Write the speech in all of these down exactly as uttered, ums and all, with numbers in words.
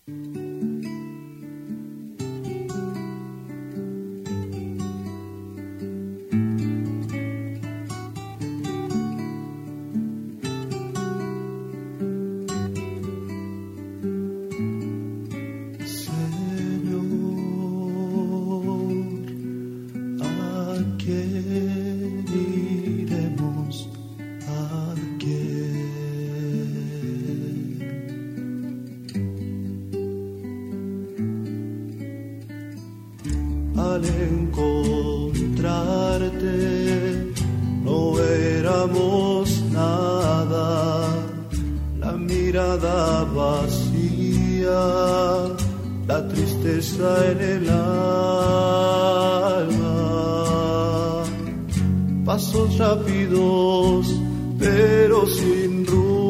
Al encontrarte no éramos nada, la mirada vacía, la tristeza en el alma, pasos rápidos pero sin rumbo.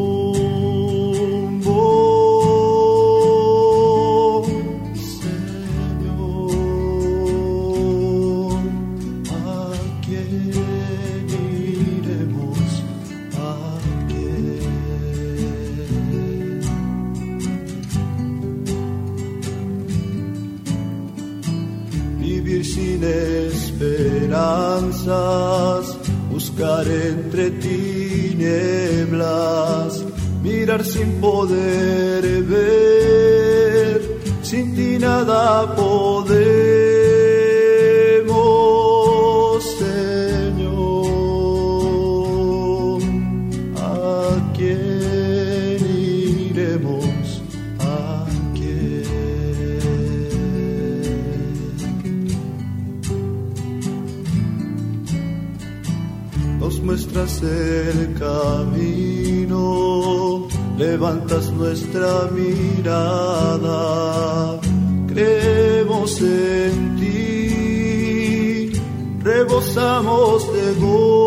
Sin esperanzas, buscar entre tinieblas, mirar sin poder ver, sin ti nada podemos, Señor. ¿A quién iremos? ¿A quién? Nos muestras el camino, levantas nuestra mirada, creemos en ti, rebosamos de gozo.